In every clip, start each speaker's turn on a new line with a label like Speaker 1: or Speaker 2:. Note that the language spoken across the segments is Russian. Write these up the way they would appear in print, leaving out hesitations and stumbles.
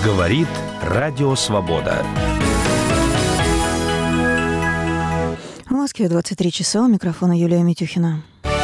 Speaker 1: Говорит Радио Свобода.
Speaker 2: В Москве 23 часа. У микрофона Юлия Митюхина.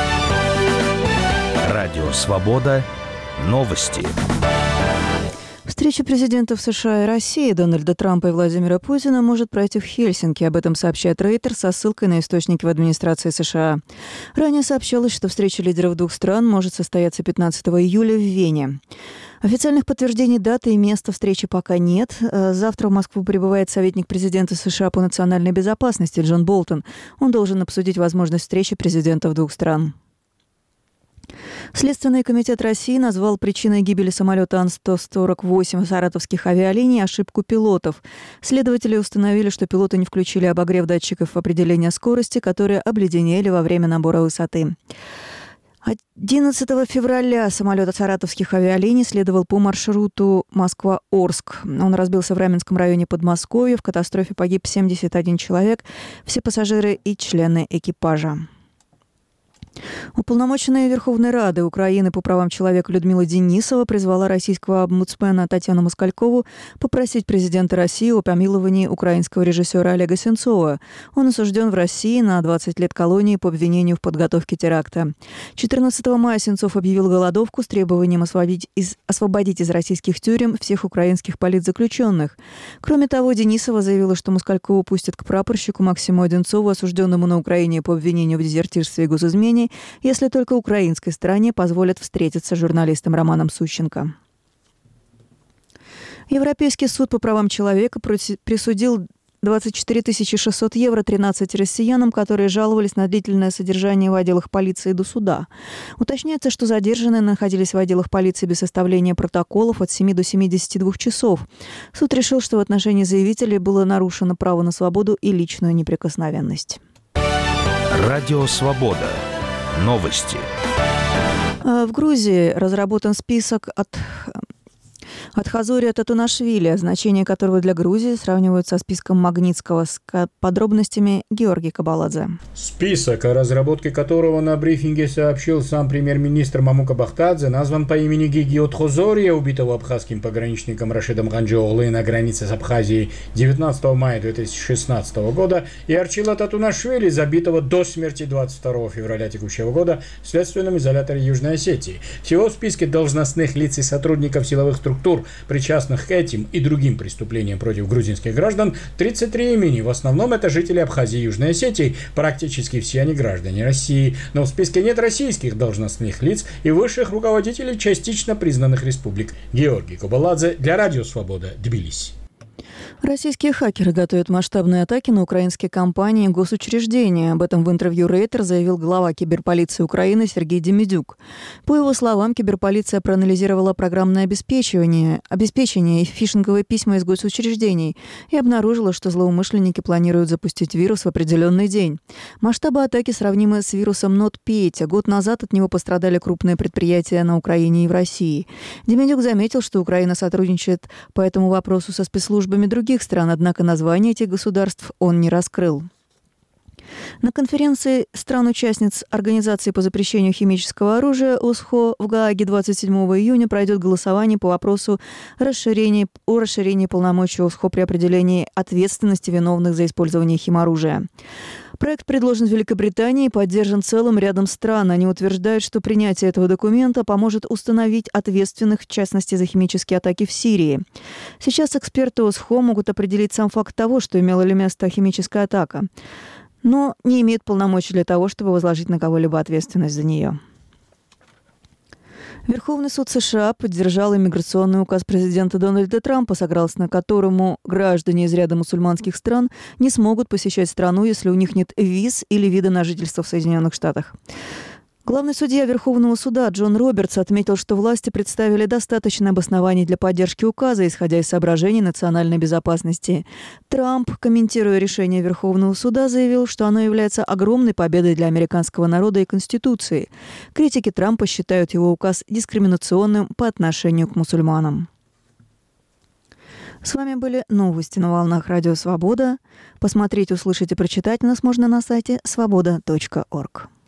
Speaker 1: Радио Свобода. Новости.
Speaker 2: Встреча президентов США и России Дональда Трампа и Владимира Путина может пройти в Хельсинки. Об этом сообщает Рейтер со ссылкой на источники в администрации США. Ранее сообщалось, что встреча лидеров двух стран может состояться 15 июля в Вене. Официальных подтверждений даты и места встречи пока нет. Завтра в Москву прибывает советник президента США по национальной безопасности Джон Болтон. Он должен обсудить возможность встречи президентов двух стран. Следственный комитет России назвал причиной гибели самолета Ан-148 саратовских авиалиний ошибку пилотов. Следователи установили, что пилоты не включили обогрев датчиков определения скорости, которые обледенели во время набора высоты. 11 февраля самолет саратовских авиалиний следовал по маршруту Москва-Орск. Он разбился в Раменском районе Подмосковья. В катастрофе погиб 71 человек, все пассажиры и члены экипажа. Уполномоченная Верховной Рады Украины по правам человека Людмила Денисова призвала российского омбудсмена Татьяну Москалькову попросить президента России о помиловании украинского режиссера Олега Сенцова. Он осужден в России на 20 лет колонии по обвинению в подготовке теракта. 14 мая Сенцов объявил голодовку с требованием освободить из российских тюрем всех украинских политзаключенных. Кроме того, Денисова заявила, что Москалькову пустят к прапорщику Максиму Одинцову, осужденному на Украине по обвинению в дезертирстве и госизмене, если только украинской стороне позволят встретиться с журналистом Романом Сущенко. Европейский суд по правам человека присудил 24 600 евро 13 россиянам, которые жаловались на длительное содержание в отделах полиции до суда. Уточняется, что задержанные находились в отделах полиции без составления протоколов от 7 до 72 часов. Суд решил, что в отношении заявителей было нарушено право на свободу и личную неприкосновенность.
Speaker 1: Радио Свобода. Новости.
Speaker 2: В Грузии разработан список от Хазория Татунашвили, значение которого для Грузии сравнивают со списком Магнитского. С подробностями Георгий Кабаладзе.
Speaker 3: Список, о разработке которого на брифинге сообщил сам премьер-министр Мамука Бахтадзе, назван по имени Гигиот Хозория, убитого абхазским пограничником Рашидом Ганджиолы на границе с Абхазией 19 мая 2016 года, и Арчила Татунашвили, забитого до смерти 22 февраля текущего года в следственном изоляторе Южной Осетии. Всего в списке должностных лиц и сотрудников силовых структур, причастных к этим и другим преступлениям против грузинских граждан, 33 имени. В основном это жители Абхазии и Южной Осетии. Практически все они граждане России. Но в списке нет российских должностных лиц и высших руководителей частично признанных республик. Георгий Кабаладзе для Радио Свобода, Тбилиси.
Speaker 2: Российские хакеры готовят масштабные атаки на украинские компании и госучреждения. Об этом в интервью Рейтер заявил глава киберполиции Украины Сергей Демидюк. По его словам, киберполиция проанализировала программное обеспечение и фишинговые письма из госучреждений и обнаружила, что злоумышленники планируют запустить вирус в определенный день. Масштабы атаки сравнимы с вирусом NotPetya. Год назад от него пострадали крупные предприятия на Украине и в России. Демидюк заметил, что Украина сотрудничает по этому вопросу со спецслужбами других стран, однако название этих государств он не раскрыл. На конференции стран-участниц Организации по запрещению химического оружия ОСХО в Гааге 27 июня пройдет голосование по вопросу о расширении полномочий ОСХО при определении ответственности виновных за использование химоружия. Проект предложен в Великобритании и поддержан целым рядом стран. Они утверждают, что принятие этого документа поможет установить ответственных, в частности, за химические атаки в Сирии. Сейчас эксперты ОСХО могут определить сам факт того, что имела ли место химическая атака, но не имеют полномочий для того, чтобы возложить на кого-либо ответственность за нее. Верховный суд США поддержал иммиграционный указ президента Дональда Трампа, согласно которому граждане из ряда мусульманских стран не смогут посещать страну, если у них нет виз или вида на жительство в Соединенных Штатах. Главный судья Верховного суда Джон Робертс отметил, что власти представили достаточно обоснований для поддержки указа, исходя из соображений национальной безопасности. Трамп, комментируя решение Верховного суда, заявил, что оно является огромной победой для американского народа и Конституции. Критики Трампа считают его указ дискриминационным по отношению к мусульманам. С вами были новости на волнах Радио Свобода. Посмотреть, услышать и прочитать нас можно на сайте svoboda.org.